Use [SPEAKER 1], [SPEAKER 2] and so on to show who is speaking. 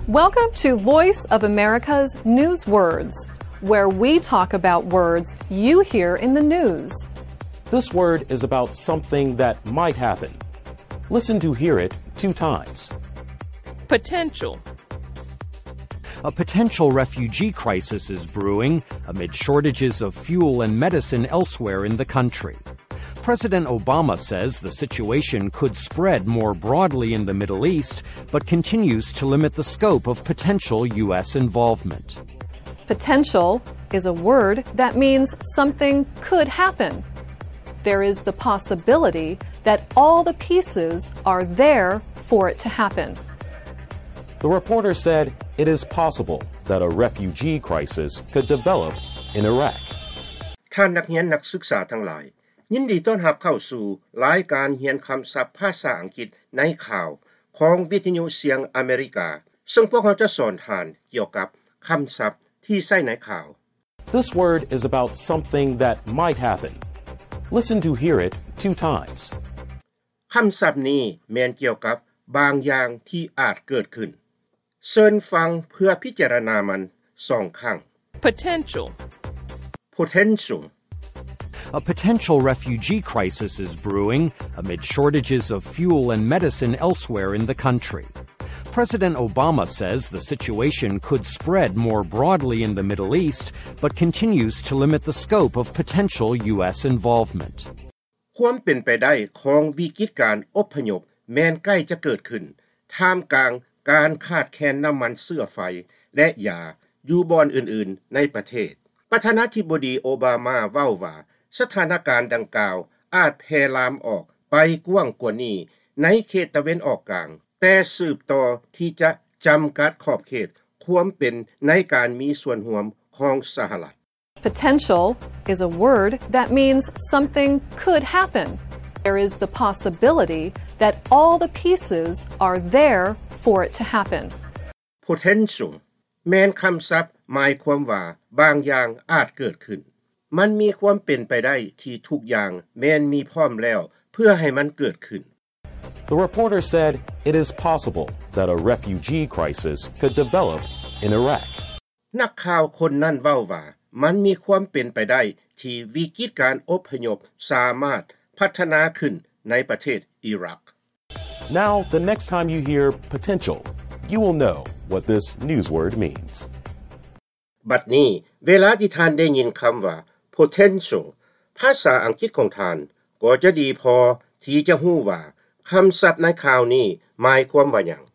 [SPEAKER 1] Welcome to Voice of America's News Words, where we talk about words you hear in the news.
[SPEAKER 2] This word is about something that might happen. Listen to hear it 2 times.
[SPEAKER 3] Potential.
[SPEAKER 4] A potential refugee crisis is brewing amid shortages of fuel and medicine elsewhere in the country. President Obama says the situation could spread more broadly in the Middle East, but continues to limit the scope of potential U.S. involvement.
[SPEAKER 1] Potential is a word that means something could happen. There is the possibility that all the pieces are there for it to happen.
[SPEAKER 2] The reporter said it is possible that a refugee crisis could develop in Iraq.
[SPEAKER 5] ท่านนักเรียนนักศึกษาทั้งหลายยินดีต้อนรับเข้าสู่รายการเรียนคำศัพท์ภาษาอังกฤษในข่าวของวิทยุเสียงอเมริกาซึ่งพวกเราจะสอนท่านเกี่ยวกับคำศัพท์ที่ใช้ในข่าว
[SPEAKER 2] This word is about something that might happen. Listen to hear it 2 times.
[SPEAKER 5] คำศัพท์นี้แม่นเกี่ยวกับบางอย่างที่อาจเกิดขึ้นเชิญฟังเพื่อพิจารณามัน2 ครั้ง
[SPEAKER 3] Potential.
[SPEAKER 4] A potential refugee crisis is brewing amid shortages of fuel and medicine elsewhere in the country. President Obama says the situation could spread more broadly in the Middle East, but continues to limit the scope of potential U.S. involvement.
[SPEAKER 5] ความเป็นไปได้ของวิกฤตการอพยพแม้นใกล้จะเกิดขึ้นท่ามกลางการขาดแคลนน้ำมันเชื้อไฟและยาอยู่บ่อนอื่นๆในประเทศประธานาธิบดีโอบามาเว้าว่าสถานการณ์ดังกล่าวอาจแพร่ลามออกไปกว้างกว่านี้ในเขตตะวันออกกลางแต่สืบต่อที่จะจำกัดขอบเขตความเป็นในการมีส่วนร่วมของสหรัฐ
[SPEAKER 1] Potential is a word that means something could happen. There is the possibility that all the pieces are there for it to happen.
[SPEAKER 5] Potential แม้นคำศัพท์หมายความว่าบางอย่างอาจเกิดขึ้นมันมีความเป็นไปได้ที่ทุกอย่างแม้นมีพร้อมแล้วเพื่อให้มันเกิดขึ้น
[SPEAKER 2] The reporter said it is possible that a refugee crisis could develop in Iraq.
[SPEAKER 5] นักข่าวคนนั้นเว้าว่ามันมีความเป็นไปได้ที่วิกฤตการอพยพสามารถพัฒนาขึ้นในประเทศอิรัก
[SPEAKER 2] Now, the next time you hear potential, you will know what this news word means.
[SPEAKER 5] บัดนี้เวลาที่ท่านได้ยินคำว่า potential ภาษาอังกฤษของท่านก็จะดีพอที่จะรู้ว่าคำศัพท์ในข่าวนี้หมายความว่าหยัง